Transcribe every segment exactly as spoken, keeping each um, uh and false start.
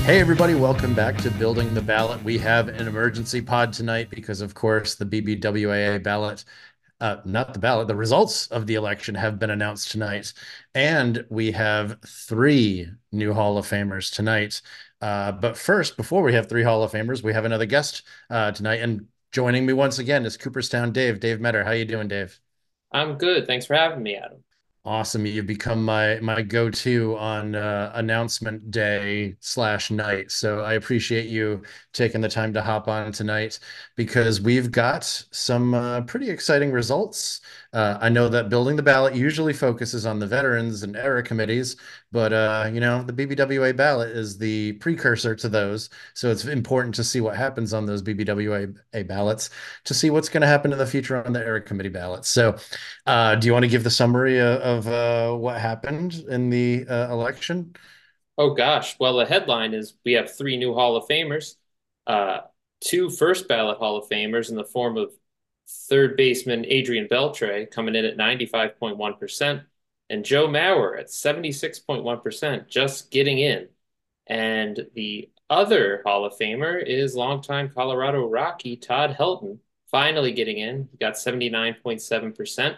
Hey, everybody, welcome back to Building the Ballot. We have an emergency pod tonight because, of course, the B B W A A ballot, uh, not the ballot, the results of the election have been announced tonight. And we have three new Hall of Famers tonight. Uh, but first, before we have three Hall of Famers, we have another guest uh, tonight. And joining me once again is Cooperstown Dave. Dave Metter. How you doing, Dave? I'm good. Thanks for having me, Adam. Awesome. You've become my my go-to on uh, announcement day slash night. So I appreciate you taking the time to hop on tonight because we've got some uh, pretty exciting results. Uh, I know that building the ballot usually focuses on the veterans and era committees, but uh, you know, the B B W A ballot is the precursor to those. So it's important to see what happens on those B B W A ballots to see what's going to happen in the future on the era committee ballots. So uh, do you want to give the summary uh, of uh, what happened in the uh, election? Oh gosh. Well, the headline is we have three new Hall of Famers, uh, two first ballot Hall of Famers in the form of third baseman Adrian Beltre coming in at ninety-five point one percent and Joe Mauer at seventy-six point one percent, just getting in. And the other Hall of Famer is longtime Colorado Rocky Todd Helton, finally getting in. He got seventy-nine point seven percent.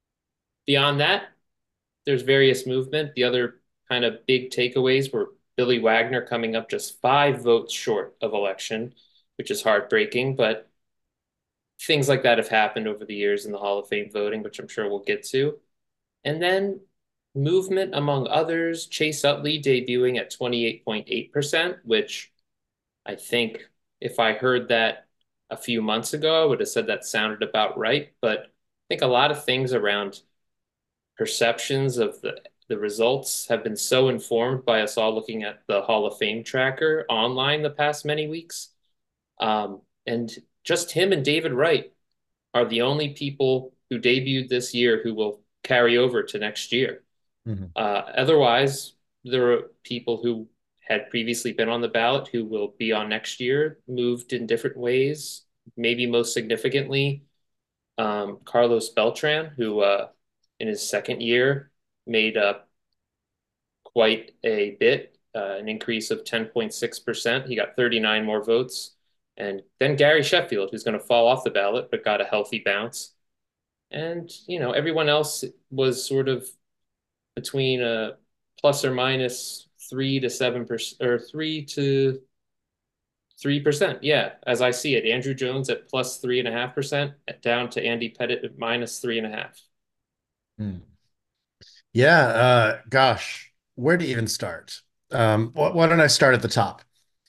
Beyond that, there's various movement. The other kind of big takeaways were Billy Wagner coming up just five votes short of election, which is heartbreaking, but things like that have happened over the years in the Hall of Fame voting, which I'm sure we'll get to. And then movement among others, Chase Utley debuting at twenty-eight point eight percent, which I think if I heard that a few months ago, I would have said that sounded about right. But I think a lot of things around perceptions of the the results have been so informed by us all looking at the Hall of Fame tracker online the past many weeks. Um, and just him and David Wright are the only people who debuted this year who will carry over to next year. Mhm. Uh, otherwise, there are people who had previously been on the ballot who will be on next year, moved in different ways. Maybe most significantly, um, Carlos Beltran, who uh, in his second year made up quite a bit, uh, an increase of ten point six percent. He got thirty-nine more votes. And then Gary Sheffield, who's going to fall off the ballot, but got a healthy bounce. And, you know, everyone else was sort of between a plus or minus three to seven percent or three to three percent. Yeah, as I see it, Andrew Jones at plus three and a half percent, down to Andy Pettit at minus three and a half. Mm. Yeah, uh, gosh, where to even start? Um, wh why don't I start at the top?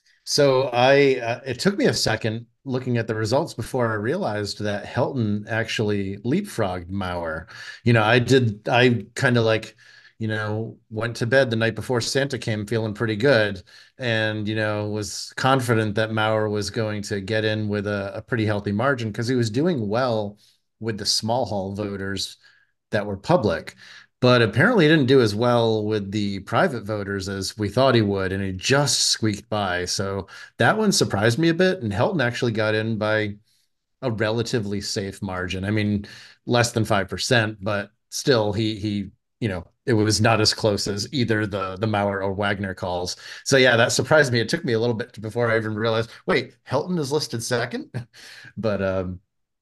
So I, uh, it took me a second looking at the results before I realized that Helton actually leapfrogged Mauer. You know, I did, I kind of like, you know, went to bed the night before Santa came feeling pretty good and, you know, was confident that Mauer was going to get in with a, a pretty healthy margin because he was doing well with the small hall voters that were public. But apparently, he didn't do as well with the private voters as we thought he would, and he just squeaked by. So that one surprised me a bit. And Helton actually got in by a relatively safe margin. I mean, less than five percent, but still, he he you know it was not as close as either the the Mauer or Wagner calls. So yeah, that surprised me. It took me a little bit before I even realized. Wait, Helton is listed second, but um,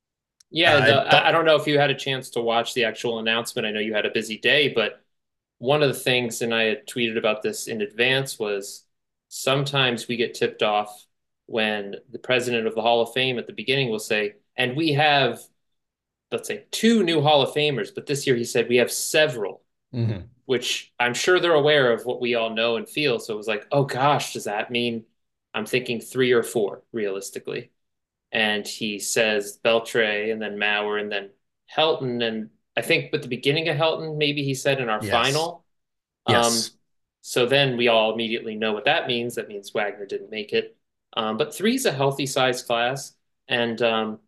Yeah, I the, I thought. don't know if you had a chance to watch the actual announcement. I know you had a busy day, but one of the things, and I had tweeted about this in advance, was sometimes we get tipped off when the president of the Hall of Fame at the beginning will say, and we have, let's say, two new Hall of Famers, but this year he said we have several, Mhm. which I'm sure they're aware of what we all know and feel. So it was like, oh gosh, does that mean I'm thinking three or four realistically? And he says Beltray and then Mauer and then Helton. And I think at the beginning of Helton, maybe he said in our Yes. final. Um, Yes. so then we all immediately know what that means. That means Wagner didn't make it. Um, but three is a healthy size class. And, um,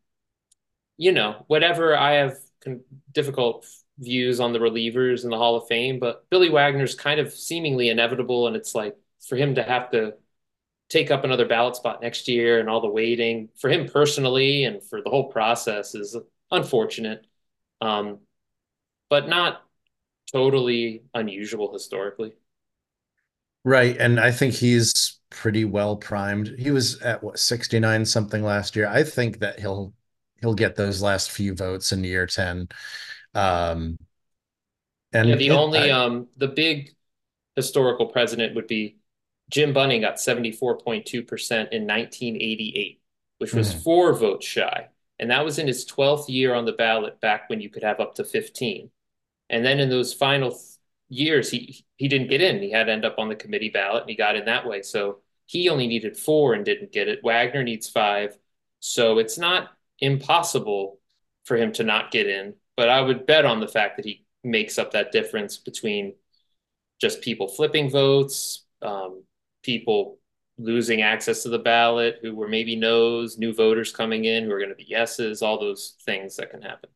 you know, whatever I have con- difficult views on the relievers in the Hall of Fame, but Billy Wagner's kind of seemingly inevitable. And it's like for him to have to take up another ballot spot next year and all the waiting for him personally and for the whole process is unfortunate, um, but not totally unusual historically. Right. And I think he's pretty well primed. He was at what, sixty-nine something last year. I think that he'll he'll get those last few votes in year ten. Um, Yeah, and the it only I um the big historical president would be Jim Bunning got seventy-four point two percent in nineteen eighty-eight, which was mhm. four votes shy. And that was in his twelfth year on the ballot back when you could have up to fifteen. And then in those final th- years, he he didn't get in. He had to end up on the committee ballot, and he got in that way. So he only needed four and didn't get it. Wagner needs five. So it's not impossible for him to not get in. But I would bet on the fact that he makes up that difference between just people flipping votes, um, people losing access to the ballot who were maybe no's, new voters coming in who are going to be yeses, all those things that can happen.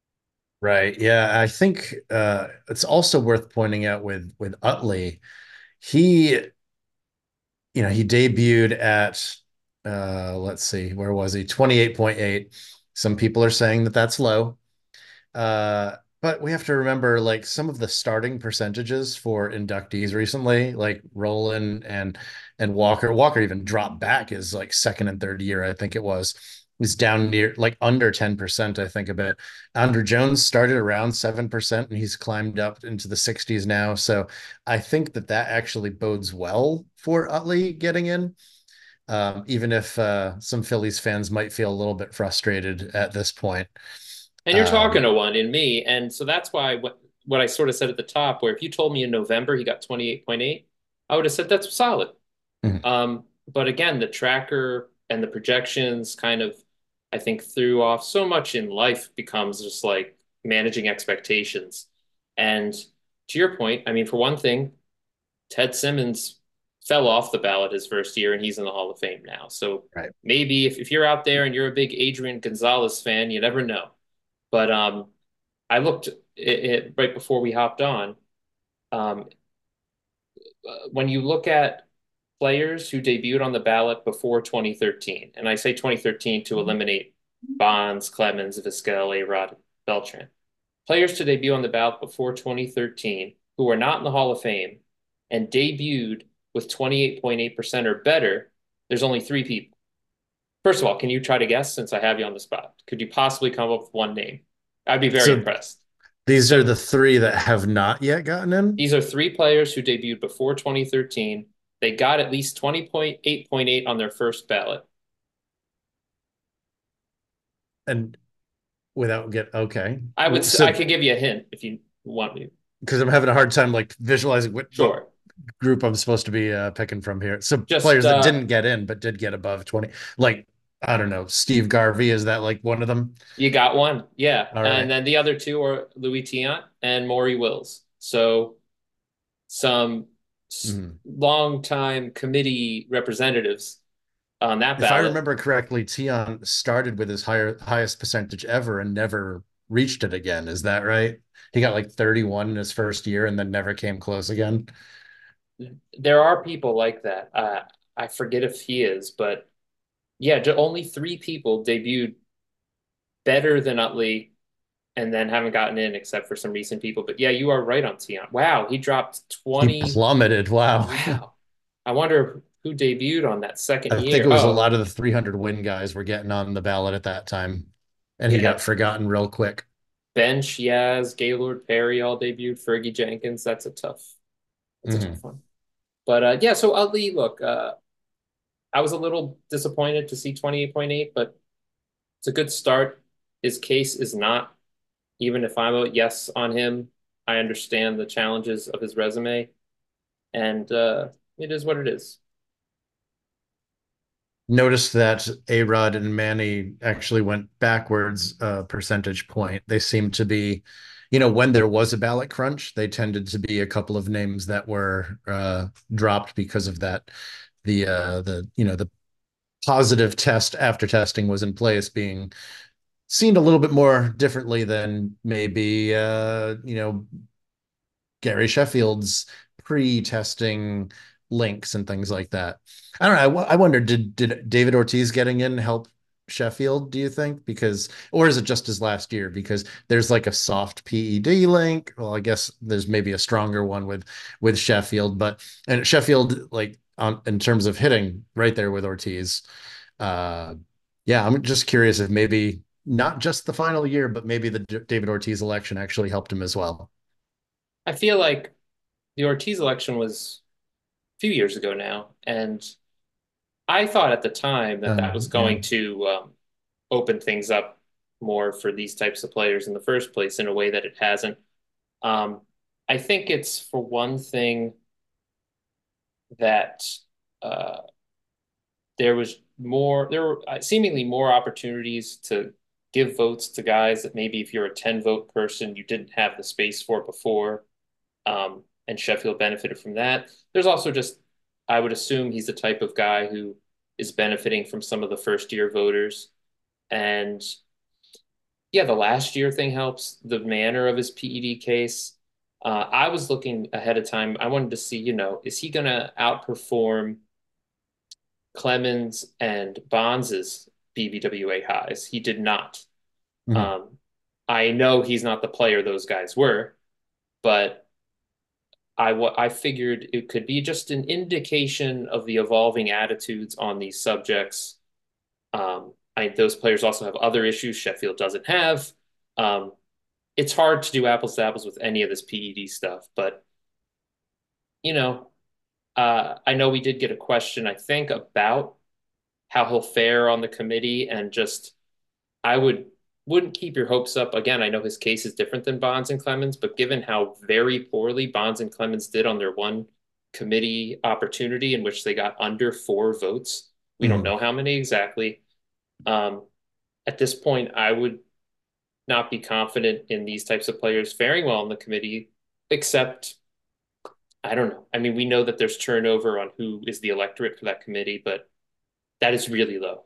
Right. Yeah, I think uh it's also worth pointing out with with Utley, he, you know, he debuted at uh let's see, where was he? twenty-eight point eight. Some people are saying that that's low. Uh, but we have to remember like some of the starting percentages for inductees recently, like Roland and and Walker. Walker even dropped back his like second and third year, I think it was. He's down near like under ten percent, I think, a bit. Andrew Jones started around seven percent and he's climbed up into the sixties now. So I think that that actually bodes well for Utley getting in, um, even if uh, some Phillies fans might feel a little bit frustrated at this point. And you're talking Um, to one in me. And so that's why what, what I sort of said at the top, where if you told me in November he got twenty-eight point eight, I would have said that's solid. mhm. Um, but again, the tracker and the projections kind of, I think, threw off so much in life becomes just like managing expectations. And to your point, I mean, for one thing, Ted Simmons fell off the ballot his first year and he's in the Hall of Fame now. So Right. maybe if, if you're out there and you're a big Adrian Gonzalez fan, you never know. But um, I looked it, it, right before we hopped on. Um, uh, when you look at players who debuted on the ballot before twenty thirteen, and I say twenty thirteen to eliminate Bonds, Clemens, Vizquel, A-Rod, Beltran. Players to debut on the ballot before twenty thirteen who are not in the Hall of Fame and debuted with twenty-eight point eight percent or better, there's only three people. First of all, can you try to guess since I have you on the spot? Could you possibly come up with one name? I'd be very So impressed. these are the three that have not yet gotten in. These are three players who debuted before twenty thirteen. They got at least twenty point eight point eight on their first ballot. And without get okay. I would I So could give you a hint if you want me. because I'm having a hard time like visualizing what, what Sure. group I'm supposed to be uh, picking from here. So Just players that uh didn't get in but did get above twenty, like I don't know, Steve Garvey, is that like one of them? you got one. Yeah. All And right. then the other two are Louis Tiant and Maury Wills. So some Mhm. long time committee representatives on that If I ballot. remember correctly, Tion started with his higher highest percentage ever and never reached it again. Is that right? He got like thirty-one in his first year and then never came close again. There are people like that. Uh, I forget if he is, but yeah, only three people debuted better than Utley and then haven't gotten in except for some recent people. But yeah, you are right on Tion. Wow, he dropped He twenty. plummeted. Wow. Wow. I wonder who debuted on that second I think year. it was a Oh, lot of the three hundred win guys were getting on the ballot at that time, and he yeah. got forgotten real quick. Bench, Yaz, Gaylord Perry all debuted. Fergie Jenkins. That's a tough, that's a Mhm. tough one. But uh, yeah, so Utley, look, uh, I was a little disappointed to see twenty-eight point eight, but it's a good start. His case is not, even if I'm a yes on him, I understand the challenges of his resume, and uh, it is what it is. Noticed that A-Rod and Manny actually went backwards a percentage point. They seemed to be, you know, when there was a ballot crunch, they tended to be a couple of names that were uh, dropped because of that. The uh, the you know the positive test after testing was in place, being seen a little bit more differently than maybe uh, you know Gary Sheffield's pre-testing links and things like that. I don't know. I, I wonder, did did David Ortiz getting in help Sheffield, do you think? Because, or is it just his last year? Because there's like a soft P E D link. Well, I guess there's maybe a stronger one with with Sheffield, but and Sheffield, like on in terms of hitting, right there with Ortiz. Uh, yeah, I'm just curious if maybe not just the final year, but maybe the D- David Ortiz election actually helped him as well. I feel like the Ortiz election was a few years ago now, and I thought at the time that that Uh, was yeah. going to um, open things up more for these types of players in the first place in a way that it hasn't. Um, I think it's for one thing that uh, there was more, there were uh, seemingly more opportunities to give votes to guys that maybe if you're a ten vote person, you didn't have the space for before. Um, and Sheffield benefited from that. There's also just, I would assume he's the type of guy who is benefiting from some of the first year voters. And yeah, the last year thing helps. The manner of his P E D case. Uh, I was looking ahead of time. I wanted to see, you know, is he going to outperform Clemens and Bonds's B B W A highs? He did not. Mhm. Um, I know he's not the player those guys were, but I I figured it could be just an indication of the evolving attitudes on these subjects. Um, I, those players also have other issues Sheffield doesn't have. Um, it's hard to do apples to apples with any of this P E D stuff, but you know, uh, I know we did get a question, I think, about how he'll fare on the committee, and just I would wouldn't keep your hopes up. Again, I know his case is different than Bonds and Clemens, but given how very poorly Bonds and Clemens did on their one committee opportunity in which they got under four votes, we don't Mhm. know how many exactly. Um, at this point, I would not be confident in these types of players faring well in the committee, except I don't know. I mean, we know that there's turnover on who is the electorate for that committee, but that is really low.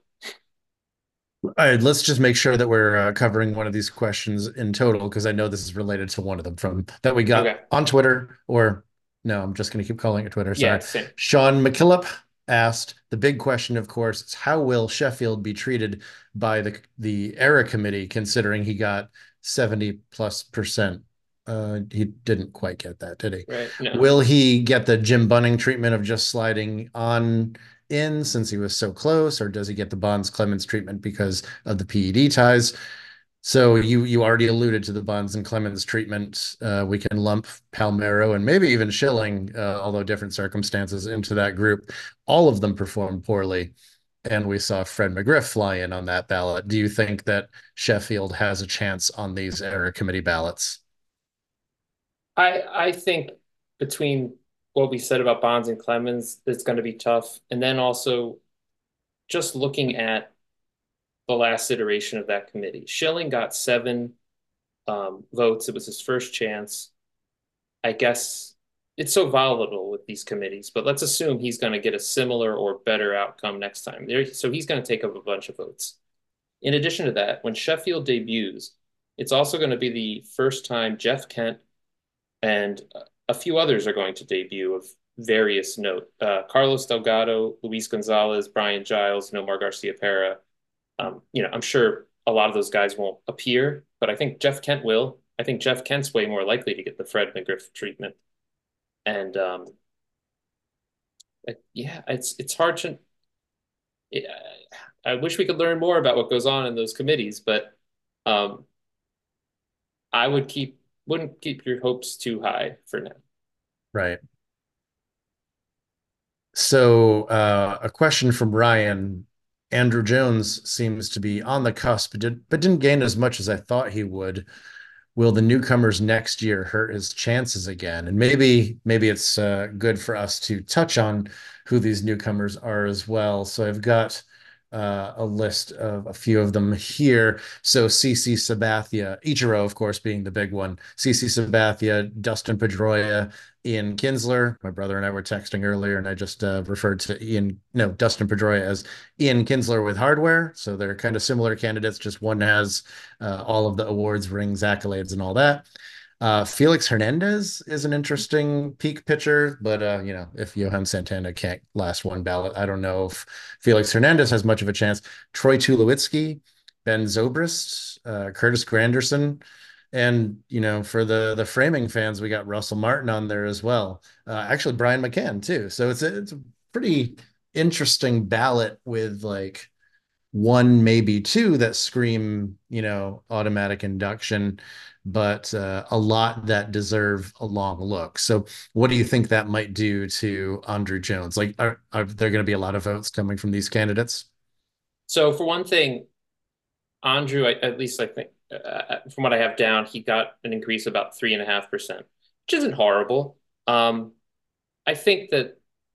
All right, let's just make sure that we're uh, covering one of these questions in total because I know this is related to one of them from that we got Okay. on Twitter. Or no, I'm just going to keep calling it Twitter. Yeah, Sorry. same. Sean McKillop asked the big question, of course, is how will Sheffield be treated by the the era committee, considering he got seventy plus percent? Uh, he didn't quite get that, did he? Right. No. Will he get the Jim Bunning treatment of just sliding on in since he was so close, or does he get the Bonds Clemens treatment because of the P E D ties? So you you already alluded to the Bonds and Clemens treatment. Uh, we can lump Palmero and maybe even Schilling, uh, although different circumstances, into that group. All of them performed poorly, and we saw Fred McGriff fly in on that ballot. Do you think that Sheffield has a chance on these era committee ballots? I I think between what we said about Bonds and Clemens, it's going to be tough. And then also just looking at the last iteration of that committee, Schilling got seven um, votes. It was his first chance. I guess it's so volatile with these committees, but let's assume he's going to get a similar or better outcome next time. There, so he's going to take up a bunch of votes. In addition to that, when Sheffield debuts, it's also going to be the first time Jeff Kent and a few others are going to debut of various note. Uh, Carlos Delgado, Luis Gonzalez, Brian Giles, Nomar Garcia Pera. Um, you know, I'm sure a lot of those guys won't appear, but I think Jeff Kent will. I think Jeff Kent's way more likely to get the Fred McGriff treatment. And um, yeah, it's it's hard to. It, I wish we could learn more about what goes on in those committees, but um, I would keep wouldn't keep your hopes too high for now. Right. So, uh, a question from Ryan. Andrew Jones seems to be on the cusp, but, did, but didn't gain as much as I thought he would. Will the newcomers next year hurt his chances again? And maybe maybe it's uh, good for us to touch on who these newcomers are as well. So I've got uh, a list of a few of them here. So CC Sabathia, Ichiro, of course, being the big one. CC Sabathia, Dustin Pedroia, Ian Kinsler. My brother and I were texting earlier, and I just uh, referred to Ian, no, Dustin Pedroia as Ian Kinsler with hardware. So they're kind of similar candidates. Just one has uh, all of the awards, rings, accolades, and all that. Uh, Felix Hernandez is an interesting peak pitcher, but uh, you know, if Johan Santana can't last one ballot, I don't know if Felix Hernandez has much of a chance. Troy Tulowitzki, Ben Zobrist, uh, Curtis Granderson, and you know, for the the framing fans, we got Russell Martin on there as well. Uh, actually, Brian McCann too. So it's a, it's a pretty interesting ballot with like one, maybe two that scream, you know, automatic induction, but uh, a lot that deserve a long look. So, what do you think that might do to Andruw Jones? Like, are, are there going to be a lot of votes coming from these candidates? So for one thing, Andrew, I, at least I think uh, from what I have down, he got an increase of about three and a half percent, which isn't horrible. Um, I think that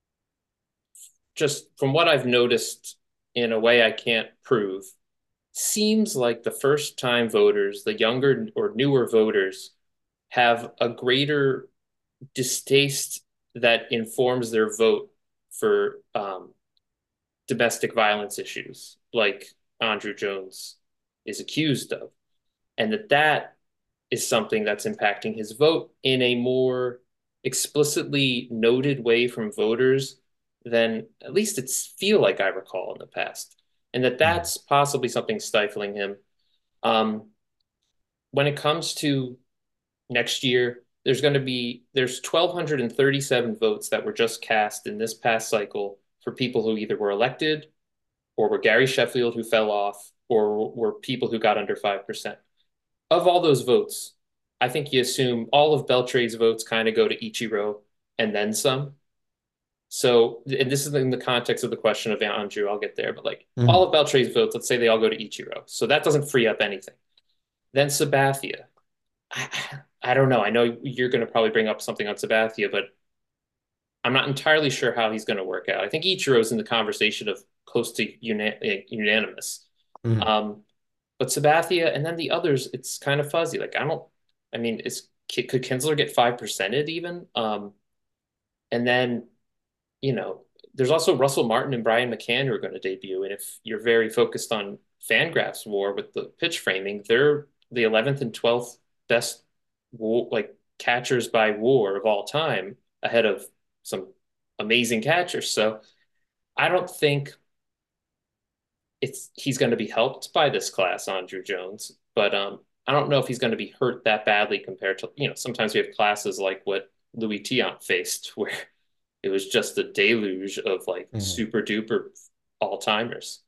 just from what I've noticed in a way I can't prove, seems like the first time voters, the younger or newer voters, have a greater distaste that informs their vote for um, domestic violence issues, like Andruw Jones is accused of, and that that is something that's impacting his vote in a more explicitly noted way from voters than at least it's feel like I recall in the past, and that Mhm. that's possibly something stifling him. Um, when it comes to next year, there's going to be there's one thousand two hundred thirty-seven votes that were just cast in this past cycle for people who either were elected or were Gary Sheffield who fell off or were people who got under five percent. Of all those votes, I think you assume all of Beltre's votes kind of go to Ichiro and then some. So, and this is in the context of the question of Andrew, I'll get there, but like all Mhm. of Beltre's votes, let's say they all go to Ichiro. So that doesn't free up anything. Then Sabathia. I, I don't know. I know you're going to probably bring up something on Sabathia, but I'm not entirely sure how he's going to work out. I think Ichiro's in the conversation of close to una- unanimous. Mhm. Um, but Sabathia and then the others, it's kind of fuzzy. Like I don't, I mean, is could Kinsler get five percented even? Um, and then you know, there's also Russell Martin and Brian McCann who are going to debut. And if you're very focused on Fangraphs WAR with the pitch framing, they're the eleventh and twelfth best war, like catchers by WAR of all time, ahead of some amazing catchers. So I don't think it's he's going to be helped by this class, Andruw Jones, but um, I don't know if he's going to be hurt that badly compared to you know sometimes we have classes like what Louis Tiant faced where it was just a deluge of like Mhm. super duper all timers.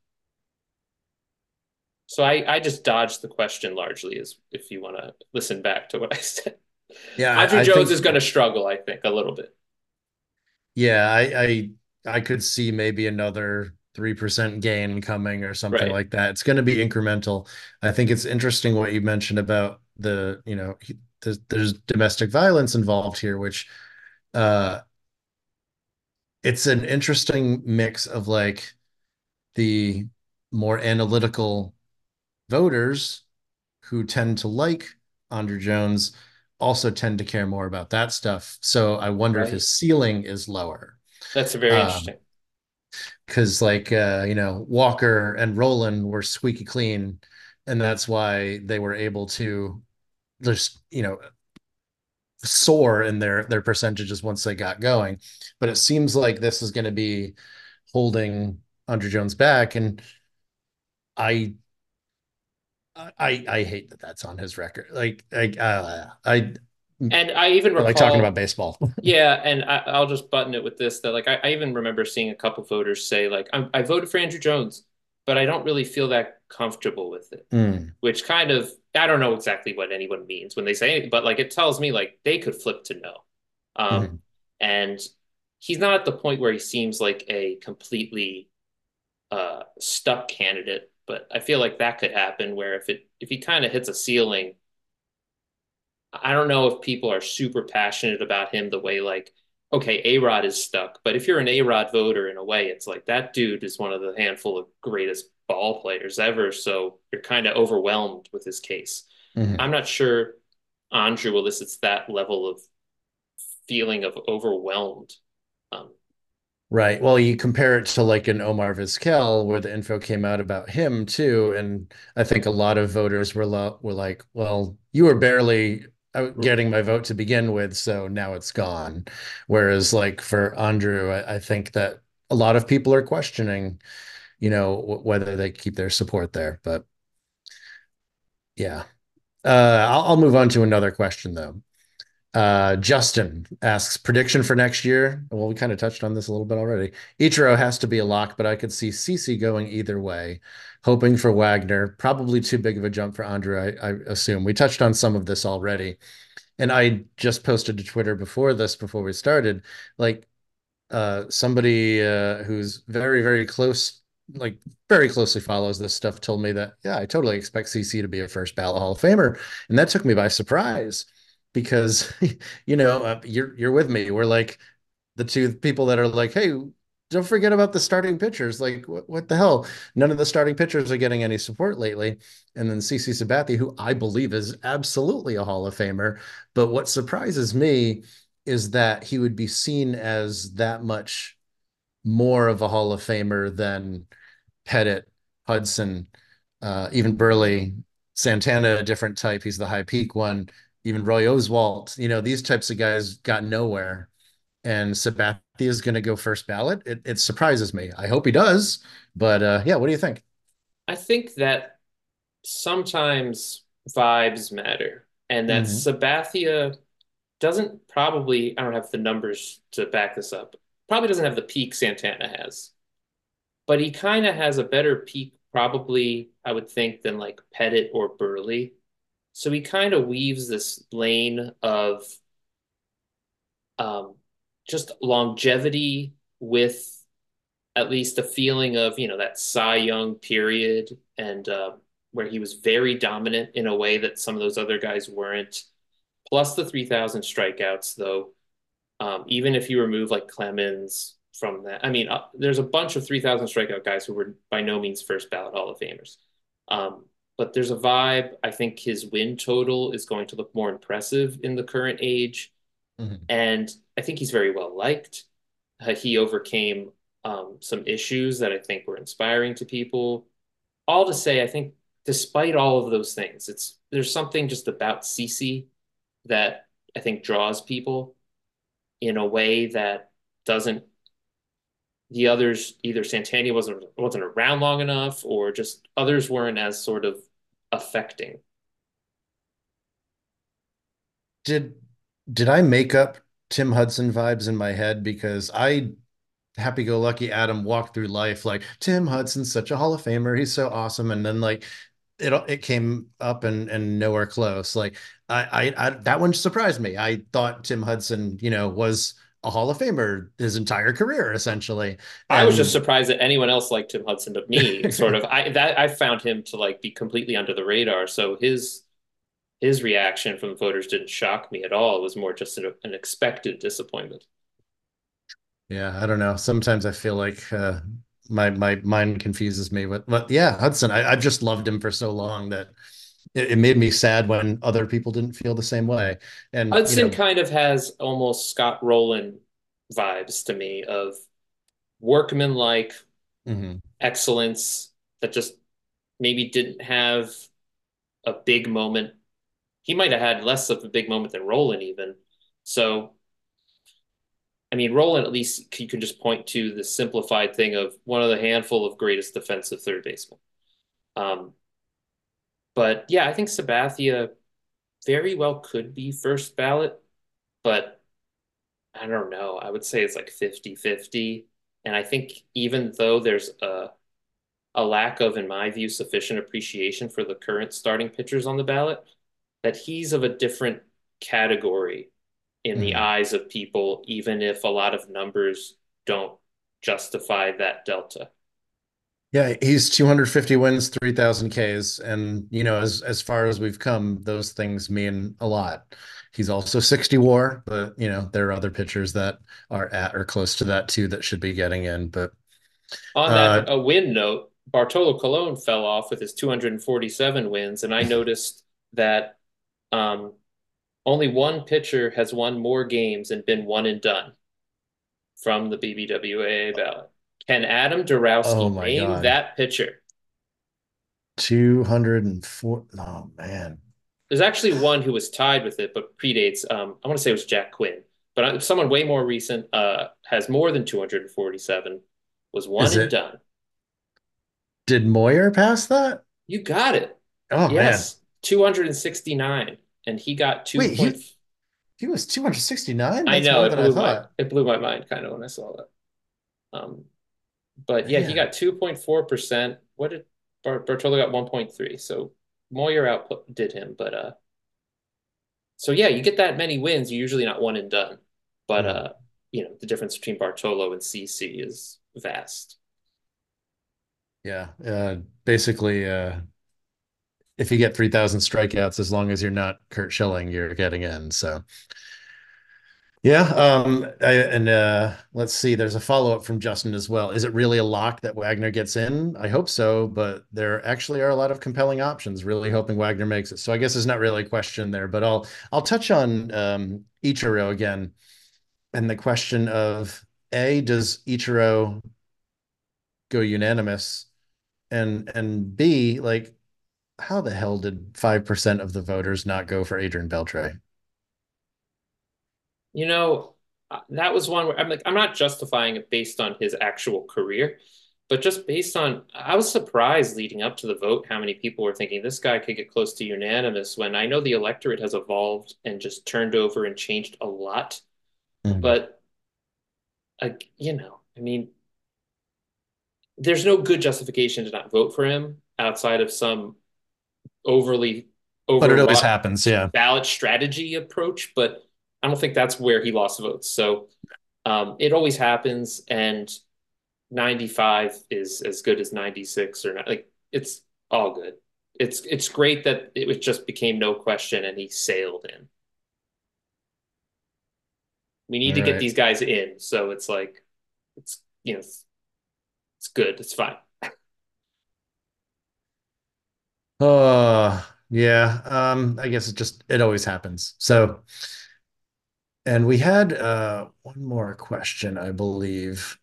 So I, I just dodged the question largely, as if you want to listen back to what I said. Yeah, Andrew I, I Jones think, is going to struggle, I think, a little bit. yeah, I, I, I could see maybe another three percent gain coming or something Right. like that. It's going to be incremental. I think it's interesting what you mentioned about the, you know, he- there's, there's domestic violence involved here, which, uh, it's an interesting mix of like the more analytical voters who tend to like Andruw Jones also tend to care more about that stuff. So I wonder if Right. his ceiling is lower. That's very Um, interesting. because like uh, you know, Walker and Roland were squeaky clean, and that's why they were able to just, you know, soar in their their percentages once they got going. But it seems like this is going to be holding Andruw Jones back, and I I I hate that that's on his record. Like I uh, I And I even I like talking about recall, baseball. yeah, and I, I'll just button it with this that like I, I even remember seeing a couple voters say like I, I voted for Andrew Jones, but I don't really feel that comfortable with it, Mm, which kind of I don't know exactly what anyone means when they say anything, but like it tells me like they could flip to no. Um, mm, and he's not at the point where he seems like a completely uh, stuck candidate, but I feel like that could happen where if it if he kind of hits a ceiling, I don't know if people are super passionate about him the way like okay, A-Rod is stuck, but if you're an A-Rod voter in a way, it's like that dude is one of the handful of greatest ball players ever, so you're kind of overwhelmed with his case. I'm mm. not sure Andrew elicits that level of feeling of overwhelmed. Um, Right. Well, you compare it to like an Omar Vizquel, where the info came out about him too, and I think a lot of voters were lo were like, "Well, you were barely getting my vote to begin with, so now it's gone. Whereas, like for Andrew, I, I think that a lot of people are questioning, you know, w- whether they keep their support there. But yeah, uh, I'll, I'll move on to another question though. Uh, Justin asks prediction for next year. Well, we kind of touched on this a little bit already. Ichiro has to be a lock, but I could see Cece going either way. Hoping for Wagner, probably too big of a jump for Andrew, I, I assume. We touched on some of this already. And I just posted to Twitter before this, before we started, like uh, somebody uh, who's very, very close, like very closely follows this stuff, told me that, yeah, I totally expect C C to be a first ballot Hall of Famer. And that took me by surprise because, you know, uh, you're, you're with me. We're like, the two people that are like, hey, don't forget about the starting pitchers. Like, what, what the hell? None of the starting pitchers are getting any support lately. And then CC Sabathia, who I believe is absolutely a Hall of Famer. But what surprises me is that he would be seen as that much more of a Hall of Famer than Pettit, Hudson, uh, even Burley, Santana, a different type. He's the high peak one. Even Roy Oswalt, you know, these types of guys got nowhere, and Sabathia is going to go first ballot. It, it surprises me. I hope he does. But uh, yeah, what do you think? I think that sometimes vibes matter, and that Mm-hmm. Sabathia doesn't probably, I don't have the numbers to back this up, probably doesn't have the peak Santana has, but he kind of has a better peak, probably, I would think, than like Pettit or Burley. So he kind of weaves this lane of um, just longevity with at least a feeling of, you know, that Cy Young period and uh, where he was very dominant in a way that some of those other guys weren't. Plus the three thousand strikeouts, though. Um, even if you remove like Clemens from that, I mean, uh, there's a bunch of three thousand strikeout guys who were by no means first ballot Hall of Famers. Um, but there's a vibe. I think his win total is going to look more impressive in the current age. Mm-hmm. And I think he's very well liked. Uh, he overcame um, some issues that I think were inspiring to people. All to say, I think despite all of those things, it's there's something just about Cece that I think draws people in a way that doesn't the others either Santana wasn't wasn't around long enough or just others weren't as sort of affecting. Did did I make up Tim Hudson vibes in my head? Because I happy-go-lucky Adam walked through life like Tim Hudson's such a Hall of Famer. He's so awesome. And then like it it came up and and nowhere close. Like I, I I that one surprised me. I thought Tim Hudson, you know, was a Hall of Famer his entire career essentially. I was just And surprised that anyone else liked Tim Hudson but me. Sort of, I that I found him to like be completely under the radar. So his his reaction from the voters didn't shock me at all. It was more just an, an expected disappointment. yeah, I don't know. Sometimes I feel like uh, my my mind confuses me. But but yeah, Hudson, I, I just loved him for so long that it, it made me sad when other people didn't feel the same way. And you Hudson know, kind of has almost Scott Rowland vibes to me of workmanlike mhm. excellence that just maybe didn't have a big moment. He might have had less of a big moment than Rowland even. So, I mean, Rowland at least you can just point to the simplified thing of one of the handful of greatest defensive third basemen. Um, but yeah, I think Sabathia very well could be first ballot, but I don't know. I would say it's like fifty-fifty. And I think even though there's a a lack of, in my view, sufficient appreciation for the current starting pitchers on the ballot, that he's of a different category in the Mhm. eyes of people, even if a lot of numbers don't justify that delta. Yeah, he's two hundred fifty wins, three thousand Ks, and you know, as as far as we've come, those things mean a lot. He's also sixty WAR, but you know, there are other pitchers that are at or close to that too that should be getting in. But On that uh a win note, Bartolo Colon fell off with his two hundred forty-seven wins, and I noticed that um, only one pitcher has won more games and been one and done from the B B W A A ballot. Can Adam oh Dorowski my name God. that pitcher? two hundred four. Oh man. There's actually one who was tied with it, but predates. Um, I want to say it was Jack Quinn, but someone way more recent uh, has more than two hundred forty-seven. Was one Is and it, done. did Moyer pass that? You got it. Oh man. Yes, two hundred sixty-nine, and he got two Wait, point. he he was two hundred sixty-nine? I That's know more it than I blew my thought. it blew my mind kind of when I saw that. Um, but yeah, he Man. got two point four percent. What did Bart Bartolo got one point three? So Moyer output did him, but uh, so yeah, you get that many wins, you're usually not one and done. But Hmm. uh, you know, the difference between Bartolo and C C is vast. Yeah. Uh, basically, uh, if you get three thousand strikeouts, as long as you're not Kurt Schilling, you're getting in. So, yeah. Um, I, and uh, let's see, there's a follow-up from Justin as well. Is it really a lock that Wagner gets in? I hope so, but there actually are a lot of compelling options, really hoping Wagner makes it. So I guess there's not really a question there, but I'll I'll touch on um, Ichiro again and the question of A, does Ichiro go unanimous? And and B, like, how the hell did five percent of the voters not go for Adrian Beltre? You know, uh, that was one where I'm like, I'm not justifying it based on his actual career, but just based on, I was surprised leading up to the vote how many people were thinking this guy could get close to unanimous when I know the electorate has evolved and just turned over and changed a lot. Mm. But, uh, you know, I mean, there's no good justification to not vote for him outside of some overly But it always overwrought happens, yeah. ballot strategy approach, but I don't think that's where he lost votes. So um, it always happens, and ninety-five is as good as ninety-six or not. Like it's all good. It's it's great that it was just became no question and he sailed in. We All need to get right. these guys in, so it's like it's you know it's, it's good. It's fine. Oh, yeah. Um, I guess it just it always happens. So, and we had uh one more question, I believe,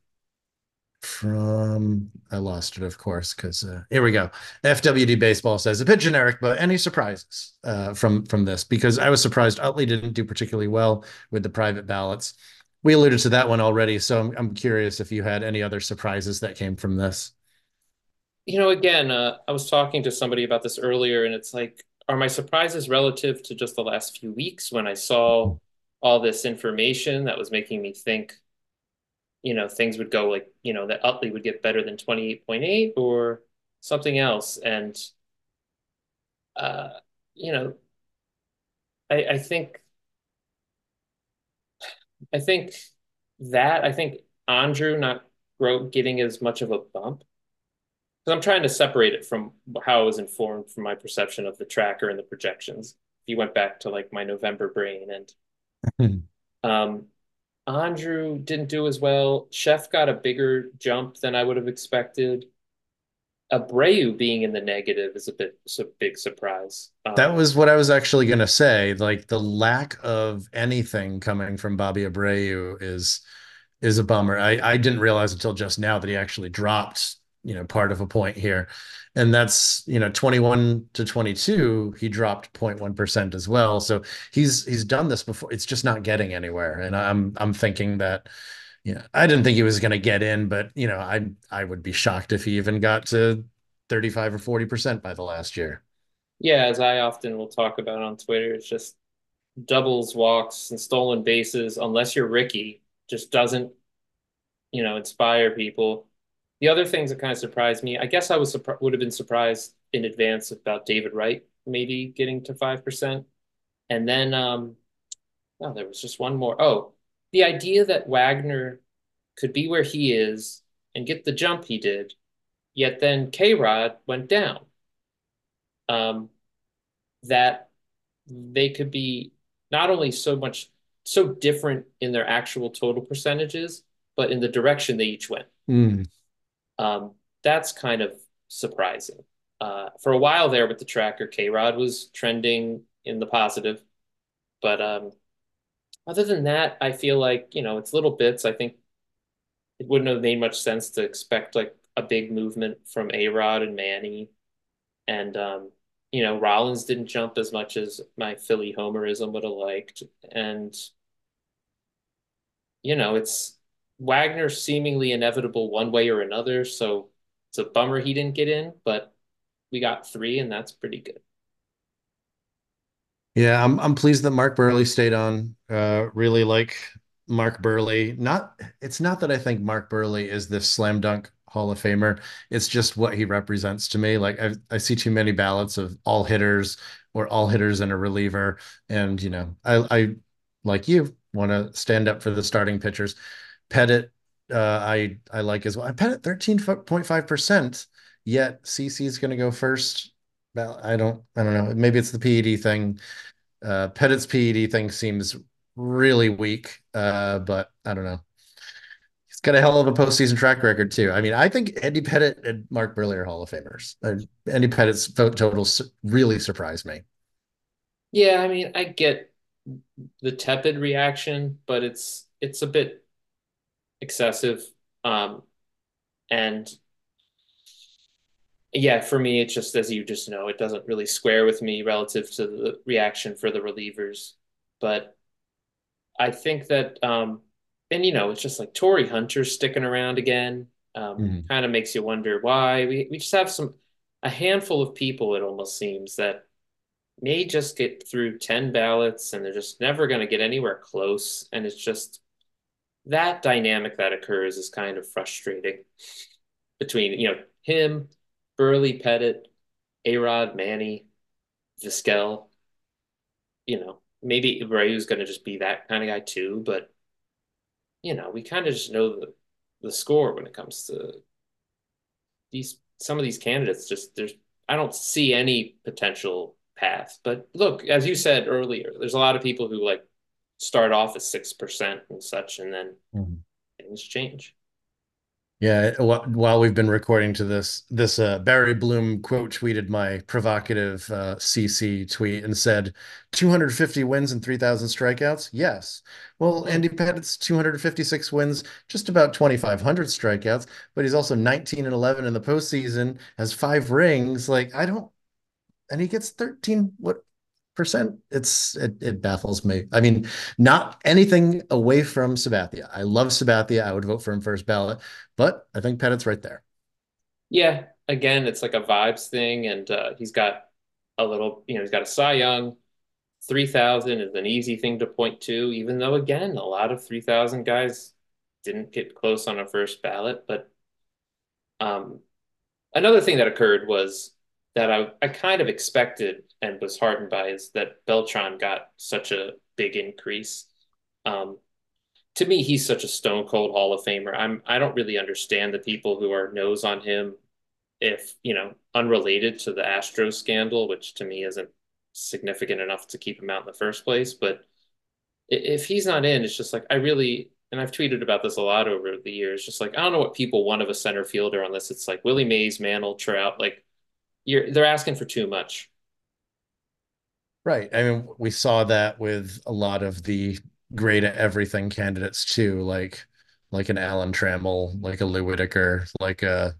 from I lost it, of course, because uh, here we go. F W D Baseball says a bit generic, but any surprises uh, from from this? Because I was surprised Utley didn't do particularly well with the private ballots. We alluded to that one already, so I'm I'm curious if you had any other surprises that came from this. You know, again, uh, I was talking to somebody about this earlier, and it's like, are my surprises relative to just the last few weeks when I saw all this information that was making me think, you know, things would go like, you know, that Utley would get better than twenty-eight point eight or something else. And, uh, you know, I, I think, I think that, I think Andrew not grow, getting as much of a bump. Because I'm trying to separate it from how I was informed from my perception of the tracker and the projections. If you went back to like my November brain and um, Andrew didn't do as well. Chef got a bigger jump than I would have expected. Abreu being in the negative is a bit is a big surprise. That Um, was what I was actually going to say. Like the lack of anything coming from Bobby Abreu is is a bummer. I I didn't realize until just now that he actually dropped, you know, part of a point here. And that's, you know, twenty-one to twenty-two, he dropped zero point one percent as well. So he's he's done this before. It's just not getting anywhere. And I'm I'm thinking that, you know, I didn't think he was going to get in, but you know, I I would be shocked if he even got to thirty-five or forty percent by the last year. yeah, as I often will talk about on Twitter, it's just doubles, walks, and stolen bases, unless you're Ricky, just doesn't, you know, inspire people. The other things that kind of surprised me, I guess I was surprised would have been surprised in advance about David Wright maybe getting to five percent. And then um oh, there was just one more. Oh, the idea that Wagner could be where he is and get the jump he did, yet then K-Rod went down. Um, that they could be not only so much so different in their actual total percentages, but in the direction they each went. Mm. Um, that's kind of surprising. Uh, for a while there with the tracker, K Rod was trending in the positive. But um, other than that, I feel like, you know, it's little bits. I think it wouldn't have made much sense to expect like a big movement from A Rod and Manny. And, um, You know, Rollins didn't jump as much as my Philly homerism would have liked. And, you know, it's Wagner seemingly inevitable one way or another. So it's a bummer he didn't get in, but we got three, and that's pretty good. Yeah, I'm I'm pleased that Mark Burley stayed on. Uh, really like Mark Burley. Not it's not that I think Mark Burley is this slam dunk Hall of Famer. It's just what he represents to me. Like I I see too many ballots of all hitters or all hitters and a reliever, and you know I I like you want to stand up for the starting pitchers. Pettit, uh, I I like as well. I Pettit thirteen point five percent. Yet C C is going to go first. Well, I don't I don't know. Maybe it's the P E D thing. Uh, Pettit's P E D thing seems really weak, uh, but I don't know. He's got a hell of a postseason track record too. I mean, I think Andy Pettit and Mark Burley are Hall of Famers. Uh, Andy Pettit's vote totals really surprised me. Yeah, I mean, I get the tepid reaction, but it's it's a bit excessive. Um, and yeah, for me, it's just as you just know, it doesn't really square with me relative to the reaction for the relievers. But I think that, um, and you know, it's just like Torrey Hunter's sticking around again. Um, Mhm. kind of makes you wonder why. We we just have some a handful of people, it almost seems, that may just get through ten ballots and they're just never going to get anywhere close. And it's just that dynamic that occurs is kind of frustrating between, you know, him, Burley, Pettit, A-Rod, Manny, Vizquel. You know, maybe Abreu's going to just be that kind of guy too, but you know, we kind of just know the the score when it comes to these some of these candidates. Just there's I don't see any potential path. But look, as you said earlier, there's a lot of people who like start off at six percent and such, and then Mhm. things change. Yeah, wh- while we've been recording to this, this uh, Barry Bloom quote tweeted my provocative uh, C C tweet and said, two hundred fifty wins and three thousand strikeouts? Yes. Well, Hmm. Andy Pettit's two hundred fifty-six wins, just about twenty-five hundred strikeouts, but he's also nineteen and eleven in the postseason, has five rings. Like, I don't, and he gets thirteen, what percent? It's, it, it baffles me. I mean, not anything away from Sabathia. I love Sabathia. I would vote for him first ballot, but I think Pettit's right there. Yeah, again, it's like a vibes thing, and uh, he's got a little, you know, he's got a Cy Young. three thousand is an easy thing to point to, even though, again, a lot of three thousand guys didn't get close on a first ballot. But um, another thing that occurred was that I, I kind of expected and was heartened by is that Beltran got such a big increase. Um, to me, he's such a stone cold Hall of Famer. I'm I don't really understand the people who are nose on him if, you know, unrelated to the Astros scandal, which to me isn't significant enough to keep him out in the first place. But if he's not in, it's just like I really, and I've tweeted about this a lot over the years, just like I don't know what people want of a center fielder unless it's like Willie Mays, Mantle, Trout. Like you're they're asking for too much. Right. I mean, we saw that with a lot of the great at everything candidates too, like like an Alan Trammell, like a Lou Whitaker, like a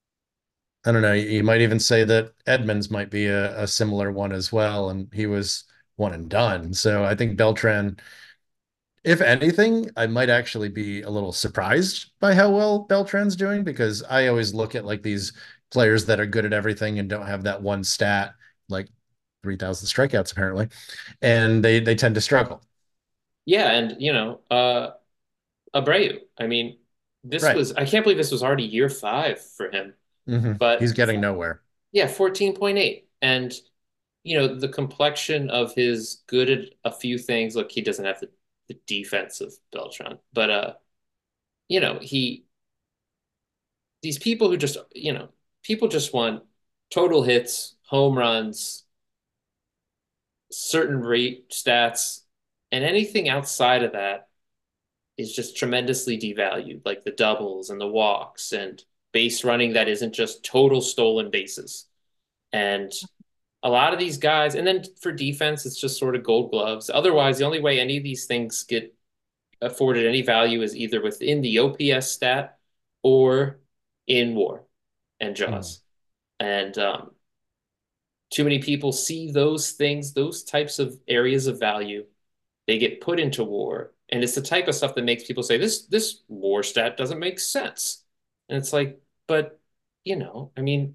I don't know, you might even say that Edmonds might be a, a similar one as well, and he was one and done. So I think Beltran, if anything, I might actually be a little surprised by how well Beltran's doing because I always look at like these players that are good at everything and don't have that one stat, like three thousand strikeouts apparently, and they they tend to struggle. Yeah, and you know, uh Abreu. I mean, this Right. was I can't believe this was already year five for him. Hmm. He's But getting nowhere. yeah, fourteen point eight. And you know, the complexion of his good at a few things. Look, he doesn't have the, the defense of Beltran, but uh, you know, he these people who just, you know, people just want total hits, home runs, certain rate stats, and anything outside of that is just tremendously devalued, like the doubles and the walks and base running that isn't just total stolen bases. And a lot of these guys, and then for defense, it's just sort of gold gloves. Otherwise, the only way any of these things get afforded any value is either within the O P S stat or in war and Mhm. Jaws. And um, Too many people see those things, those types of areas of value. They get put into war. And it's the type of stuff that makes people say, this this war stat doesn't make sense. And it's like, but you know, I mean,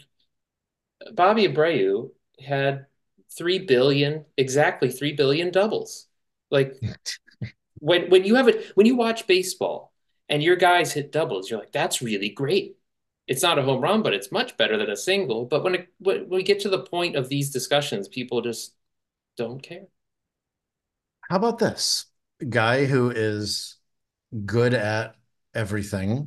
Bobby Abreu had three billion, exactly three billion doubles. Like when when you have it when you watch baseball and your guys hit doubles, you're like, that's really great. It's not a home run, but it's much better than a single. But when it, when we get to the point of these discussions, people just don't care. How about this guy who is good at everything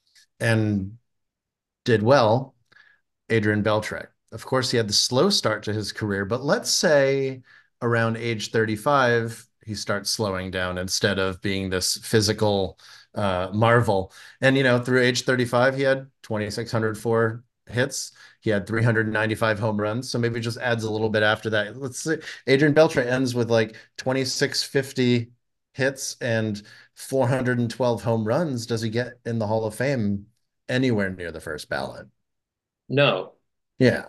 and did well, Adrian Beltre. Of course, he had the slow start to his career, but let's say around age thirty-five, he starts slowing down instead of being this physical uh, marvel. And, you know, through age thirty-five, he had two thousand six hundred four hits. He had three hundred ninety-five home runs. So maybe just adds a little bit after that. Let's say Adrian Beltre ends with like two thousand six hundred fifty hits and four hundred twelve home runs. Does he get in the Hall of Fame anywhere near the first ballot? No, Yeah.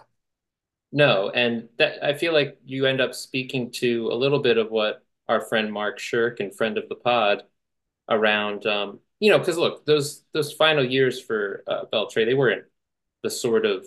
no. And that I feel like you end up speaking to a little bit of what our friend Mark Shirk and friend of the pod around, um, you know, because look, those those final years for uh, Beltray, they were in the sort of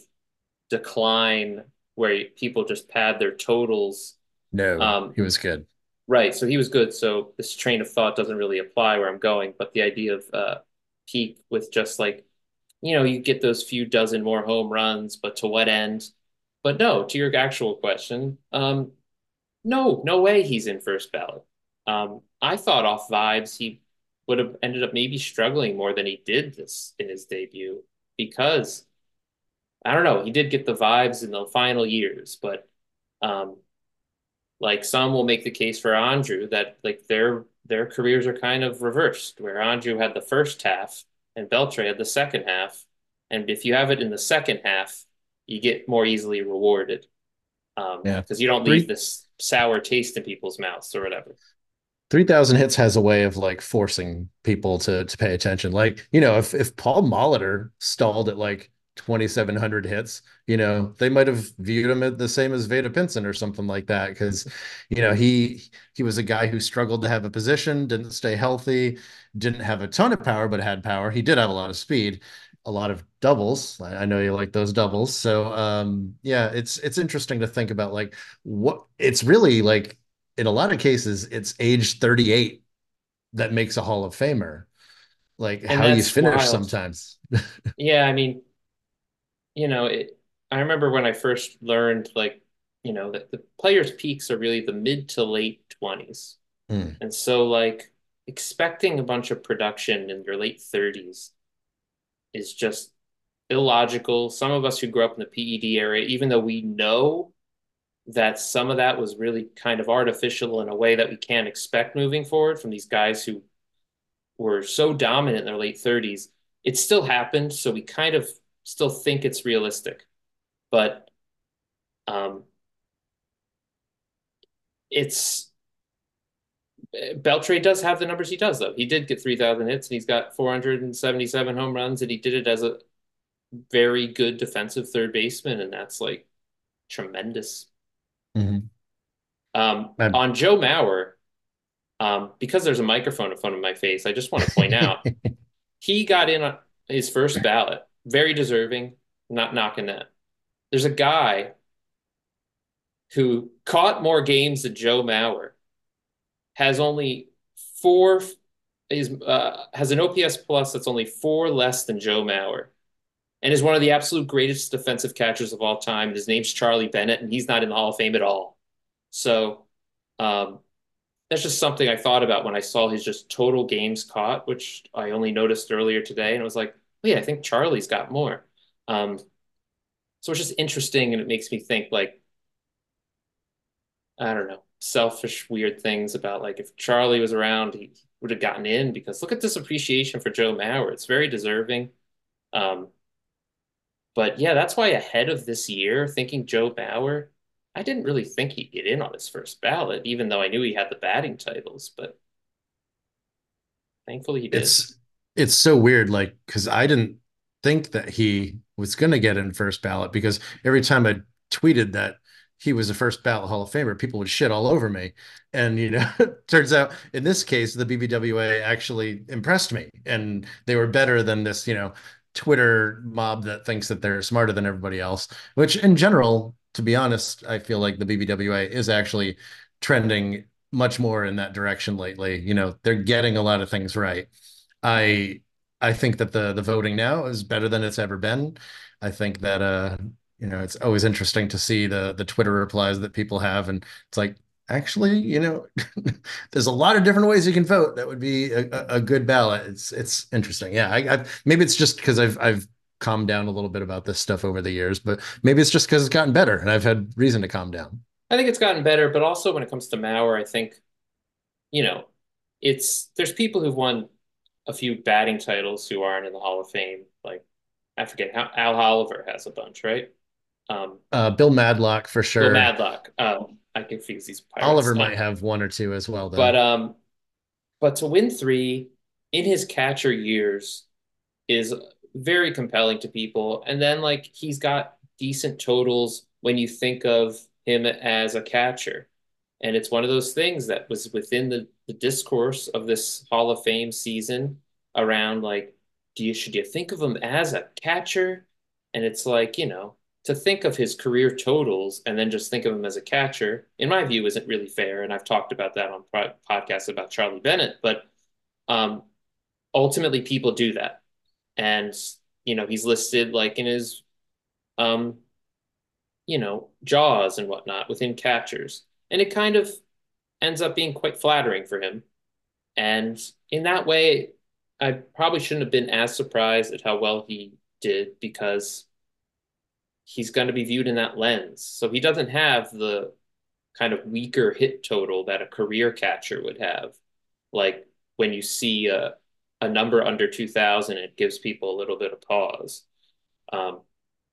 decline where people just pad their totals. No, Um, he was good. right. So he was good. So this train of thought doesn't really apply where I'm going, but the idea of uh, peak with just like, you know, you get those few dozen more home runs, but to what end? But no, to your actual question, um, no, no way he's in first ballot. Um, I thought off vibes he would have ended up maybe struggling more than he did this in his debut because I don't know, he did get the vibes in the final years, but um, like some will make the case for Andrew that like their their careers are kind of reversed, where Andrew had the first half and Beltre had the second half, and if you have it in the second half, you get more easily rewarded um, Yeah. because you don't leave Three this sour taste in people's mouths or whatever. three thousand hits has a way of like forcing people to to pay attention. Like, you know, if if Paul Molitor stalled at like twenty-seven hundred hits, you know, they might have viewed him as the same as Veda Pinson or something like that because, you know, he he was a guy who struggled to have a position, didn't stay healthy, didn't have a ton of power, but had power. He did have a lot of speed, a lot of doubles. I know you like those doubles. So, um, yeah, it's it's interesting to think about like what it's really like in a lot of cases, it's age thirty-eight that makes a Hall of Famer. Like And how you that's finish wild. sometimes. Yeah, I mean, you know, it, I remember when I first learned, like, you know, that the players' peaks are really the mid to late twenties. Mm. And so, like, expecting a bunch of production in your late thirties is just illogical. Some of us who grew up in the P E D era, even though we know that some of that was really kind of artificial in a way that we can't expect moving forward from these guys who were so dominant in their late thirties, it still happened. So we kind of still think it's realistic. But um, it's Beltre does have the numbers he does, though. He did get three thousand hits and he's got four hundred seventy-seven home runs, and he did it as a very good defensive third baseman. And that's like tremendous. Hmm. Um, I'm... on Joe Mauer, um, because there's a microphone in front of my face, I just want to point out he got in on his first ballot, very deserving, not knocking that. There's a guy who caught more games than Joe Mauer, has only four is uh, has an O P S plus that's only four less than Joe Mauer, and is one of the absolute greatest defensive catchers of all time. His name's Charlie Bennett, and he's not in the Hall of Fame at all. So um, that's just something I thought about when I saw his just total games caught, which I only noticed earlier today, and I was like, oh, yeah, I think Charlie's got more. Um, so it's just interesting, and it makes me think like I don't know, selfish, weird things about like if Charlie was around, he would have gotten in because look at this appreciation for Joe Mauer. It's very deserving. Um, but yeah, that's why ahead of this year, thinking Joe Mauer, I didn't really think he'd get in on his first ballot, even though I knew he had the batting titles, but thankfully he did. it's it's so weird, like because I didn't think that he was gonna get in first ballot because every time I tweeted that he was a first ballot Hall of Famer, people would shit all over me. And, you know, turns out in this case, the B B W A actually impressed me and they were better than this, you know, Twitter mob that thinks that they're smarter than everybody else, which in general, to be honest, I feel like the B B W A is actually trending much more in that direction lately. You know, they're getting a lot of things right. I I think that the the voting now is better than it's ever been. I think that uh you know it's always interesting to see the the Twitter replies that people have, and it's like actually you know there's a lot of different ways you can vote that would be a, a good ballot. It's it's interesting. Yeah, I, I maybe it's just because I've I've calmed down a little bit about this stuff over the years, but maybe it's just because it's gotten better and I've had reason to calm down. I think it's gotten better, but also when it comes to Mauer, I think, you know, it's there's people who've won a few batting titles who aren't in the Hall of Fame. Like I forget how Al Oliver has a bunch, right? Um, Uh, Bill Madlock for Bill sure. Madlock. Um, I confuse these pirates. Oliver might Um, have one or two as well, but though. um, but to win three in his catcher years is very compelling to people. And then like he's got decent totals when you think of him as a catcher. And it's one of those things that was within the, the discourse of this Hall of Fame season around like, do you should you think of him as a catcher? And it's like, you know, to think of his career totals and then just think of him as a catcher, in my view, isn't really fair. And I've talked about that on podcasts about Charlie Bennett, but um, ultimately people do that. And, you know, he's listed like in his, um, you know, jaws and whatnot within catchers. And it kind of ends up being quite flattering for him. And in that way, I probably shouldn't have been as surprised at how well he did because he's going to be viewed in that lens. So he doesn't have the kind of weaker hit total that a career catcher would have. Like when you see a, a number under two thousand, it gives people a little bit of pause. Um,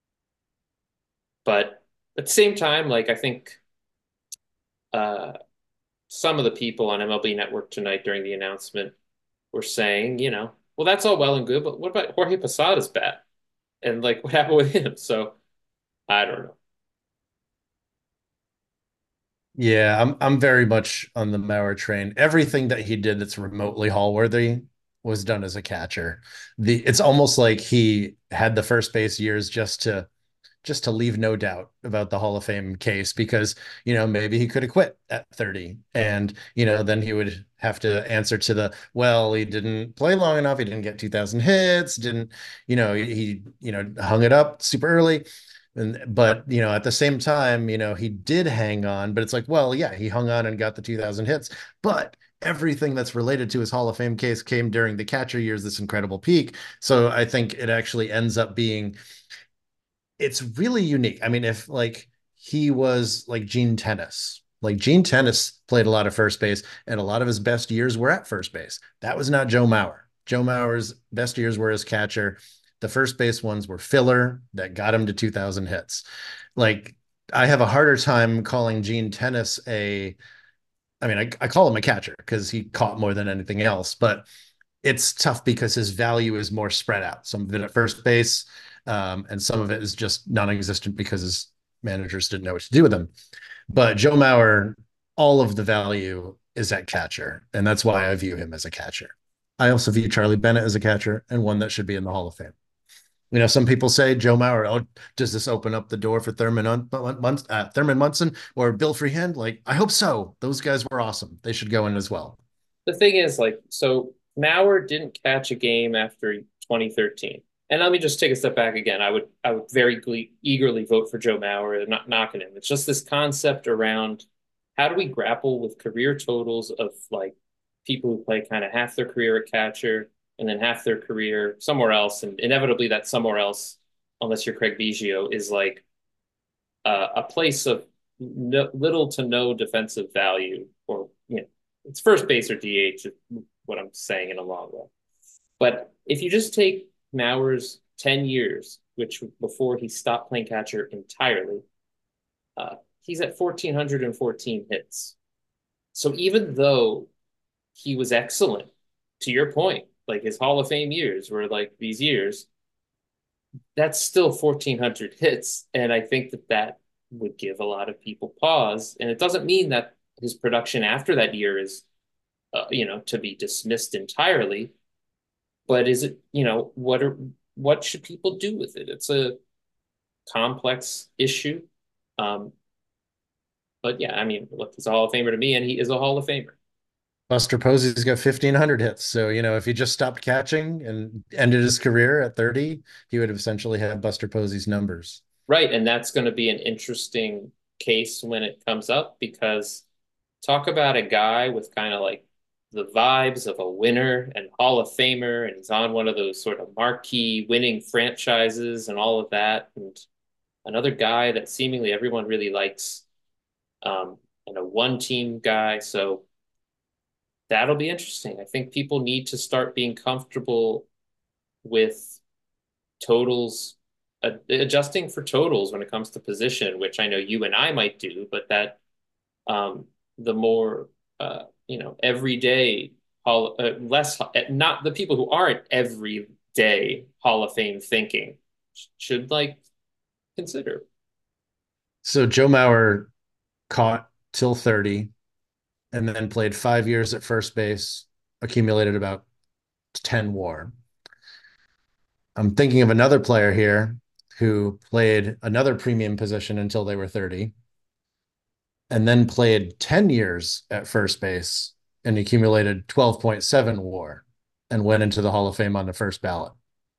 but at the same time, like I think uh, some of the people on M L B Network tonight during the announcement were saying, you know, well, that's all well and good, but what about Jorge Posada's bat? And like, what happened with him? So I don't know. Yeah, I'm I'm very much on the Mauer train. Everything that he did that's remotely Hall worthy was done as a catcher. The it's almost like he had the first base years just to just to leave no doubt about the Hall of Fame case because, you know, maybe he could have quit at thirty. And, you know, then he would have to answer to the, well, he didn't play long enough. He didn't get two thousand hits, didn't, you know, he, you know, hung it up super early. And, but, you know, at the same time, you know, he did hang on, but it's like, well, yeah, he hung on and got the two thousand hits, but everything that's related to his Hall of Fame case came during the catcher years, this incredible peak. So I think it actually ends up being it's really unique. I mean, if like he was like Gene Tennis, like Gene Tennis played a lot of first base, and a lot of his best years were at first base. That was not Joe Mauer. Joe Mauer's best years were as catcher. The first base ones were filler that got him to two thousand hits. Like I have a harder time calling Gene Tennis a. I mean, I, I call him a catcher because he caught more than anything else, but it's tough because his value is more spread out. Some of it at first base, um, and some of it is just non-existent because his managers didn't know what to do with him. But Joe Mauer, all of the value is at catcher, and that's why I view him as a catcher. I also view Charlie Bennett as a catcher and one that should be in the Hall of Fame. You know, some people say Joe Mauer. Oh, does this open up the door for Thurman Mun- uh, Thurman Munson or Bill Freehand? Like, I hope so. Those guys were awesome. They should go in as well. The thing is, like, so Mauer didn't catch a game after twenty thirteen. And let me just take a step back again. I would I would very glee- eagerly vote for Joe Mauer and not knocking him. It's just this concept around how do we grapple with career totals of like people who play kind of half their career at catcher and then half their career somewhere else, and inevitably that somewhere else, unless you're Craig Biggio, is like uh, a place of no, little to no defensive value, or you know, it's first base or D H. What I'm saying in a long way. But if you just take Mauer's ten years, which before he stopped playing catcher entirely, uh, he's at one thousand four hundred fourteen hits. So even though he was excellent, to your point, like his Hall of Fame years were like these years, that's still one thousand four hundred hits. And I think that that would give a lot of people pause. And it doesn't mean that his production after that year is, uh, you know, to be dismissed entirely. But is it, you know, what are what should people do with it? It's a complex issue. Um, but yeah, I mean, look, he's a Hall of Famer to me, and he is a Hall of Famer. Buster Posey's got fifteen hundred hits. So, you know, if he just stopped catching and ended his career at thirty, he would have essentially had Buster Posey's numbers. Right. And that's going to be an interesting case when it comes up because talk about a guy with kind of like the vibes of a winner and Hall of Famer, and he's on one of those sort of marquee winning franchises and all of that. And another guy that seemingly everyone really likes, um, and a one team guy. So that'll be interesting. I think people need to start being comfortable with totals, uh, adjusting for totals when it comes to position, which I know you and I might do, but that um, the more uh, you know, everyday hall, uh, less not the people who aren't everyday Hall of Fame thinking should like consider. So Joe Mauer caught till thirty and then played five years at first base, accumulated about ten WAR. I'm thinking of another player here who played another premium position until they were thirty and then played ten years at first base and accumulated twelve point seven WAR and went into the Hall of Fame on the first ballot.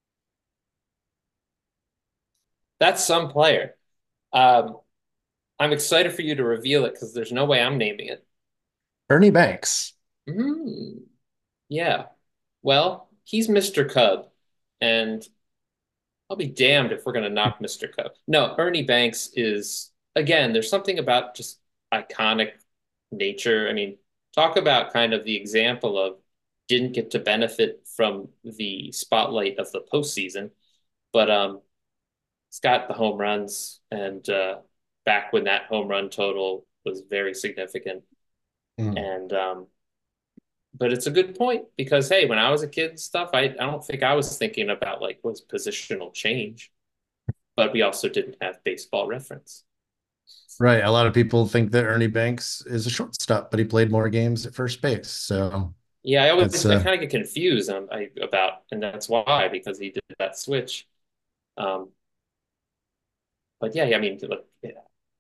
That's some player. Um, I'm excited for you to reveal it because there's no way I'm naming it. Ernie Banks. Mm, yeah. Well, he's Mister Cub, and I'll be damned if we're going to knock Mister Cub. No, Ernie Banks is, again, there's something about just iconic nature. I mean, talk about kind of the example of didn't get to benefit from the spotlight of the postseason, but um, he's got the home runs, and uh, back when that home run total was very significant. Mm. And um, but it's a good point because hey, when I was a kid and stuff, I, I don't think I was thinking about like what's positional change, but we also didn't have baseball reference. Right. A lot of people think that Ernie Banks is a shortstop, but he played more games at first base. So Yeah, I that's always I uh kind of get confused um, I, about, and that's why because he did that switch. Um, but yeah, I mean, look, yeah,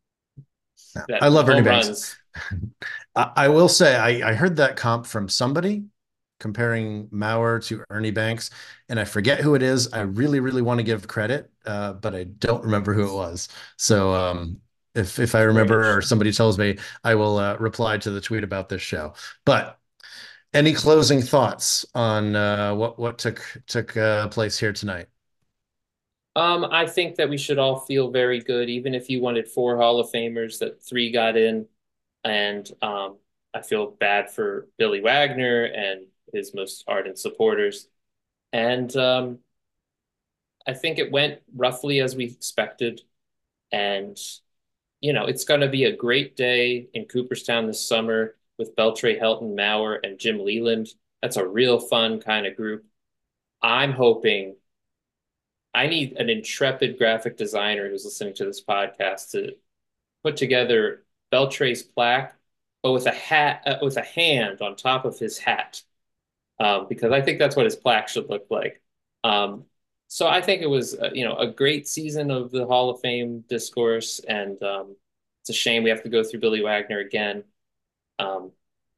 I that love Ernie home Banks. runs. I, I will say I, I heard that comp from somebody comparing Mauer to Ernie Banks, and I forget who it is. I really, really want to give credit, uh, but I don't remember who it was. So um, if if I remember or Strange. somebody tells me, I will uh, reply to the tweet about this show. But any closing thoughts on uh, what what took took uh, place here tonight? Um, I think that we should all feel very good, even if you wanted four Hall of Famers, that three got in. And um, I feel bad for Billy Wagner and his most ardent supporters. And um, I think it went roughly as we expected. And, you know, it's going to be a great day in Cooperstown this summer with Beltre, Helton, Mauer, and Jim Leland. That's a real fun kind of group. I'm hoping I need an intrepid graphic designer who's listening to this podcast to put together Beltre's plaque, but with a hat, uh, with a hand on top of his hat, um, because I think that's what his plaque should look like. Um, so I think it was, uh, you know, a great season of the Hall of Fame discourse, and um, it's a shame we have to go through Billy Wagner again. Um,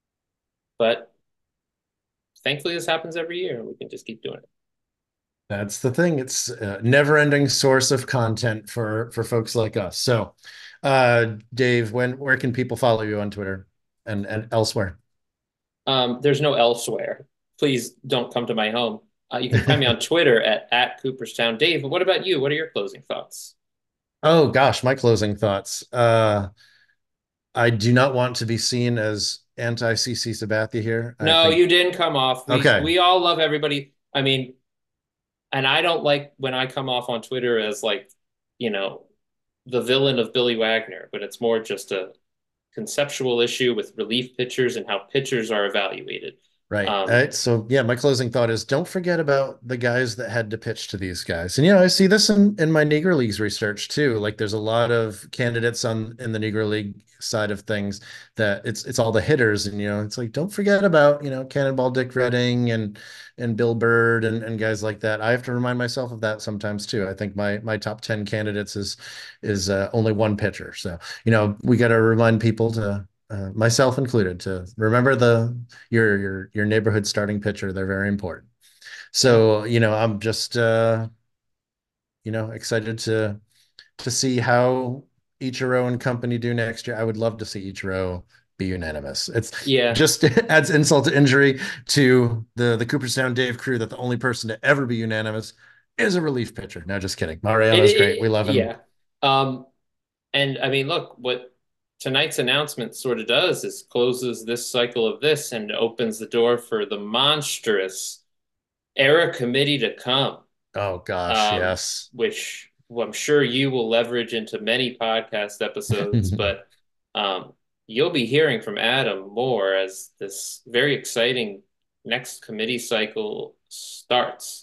but thankfully, this happens every year, and we can just keep doing it. That's the thing. It's a never-ending source of content for for folks like us. So, uh, Dave, when where can people follow you on Twitter and and elsewhere? Um, there's no elsewhere. Please don't come to my home. Uh, you can find me on Twitter at at Cooperstown. Dave, what about you? What are your closing thoughts? Oh gosh, my closing thoughts. Uh, I do not want to be seen as anti-C C Sabathia here. I No, think you didn't come off. We okay. we all love everybody. I mean, and I don't like when I come off on Twitter as like, you know, the villain of Billy Wagner, but it's more just a conceptual issue with relief pitchers and how pitchers are evaluated. Right. Um, Uh, so yeah, my closing thought is don't forget about the guys that had to pitch to these guys. And you know, I see this in, in my Negro Leagues research too. Like there's a lot of candidates on in the Negro League side of things that it's it's all the hitters. And you know, it's like don't forget about, you know, Cannonball Dick Redding and and Bill Bird and, and guys like that. I have to remind myself of that sometimes too. I think my my top ten candidates is is uh, only one pitcher. So, you know, we got to remind people to uh, myself included, to remember the your your your neighborhood starting pitcher. They're very important. yeah, So, you know, I'm just uh, you know, excited to to see how Ichiro and company do next year. I would love to see Ichiro be unanimous. It's yeah. just adds insult to injury to the the Cooperstown Dave crew that the only person to ever be unanimous is a relief pitcher. No, just kidding. It, Mariano's great. We it love him. yeah. Um, and I mean, look, what tonight's announcement sort of does is closes this cycle of this and opens the door for the monstrous era committee to come. Oh gosh, Um, yes. which well, I'm sure you will leverage into many podcast episodes, but um, you'll be hearing from Adam more as this very exciting next committee cycle starts.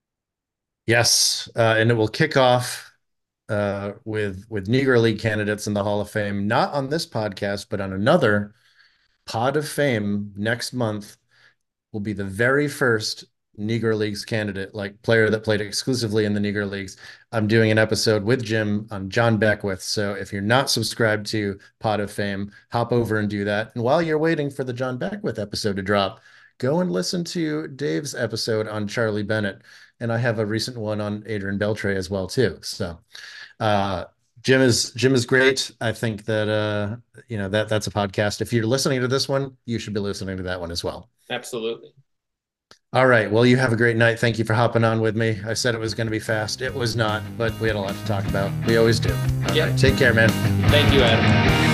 Yes, uh, and it will kick off uh, with with Negro League candidates in the Hall of Fame, not on this podcast, but on another Pod of Fame next month. Will be the very first Negro Leagues candidate, like player that played exclusively in the Negro Leagues. I'm doing an episode with Jim on John Beckwith. So if you're not subscribed to Pod of Fame, hop over and do that. And while you're waiting for the John Beckwith episode to drop, go and listen to Dave's episode on Charlie Bennett. And I have a recent one on Adrian Beltre as well too. So uh, Jim is Jim is great. I think that uh, you know that that's a podcast. If you're listening to this one, you should be listening to that one as well. Absolutely. All right. Well, you have a great night. Thank you for hopping on with me. I said it was going to be fast. It was not, but we had a lot to talk about. We always do. All Yep. right. Take care, man. Thank you, Adam.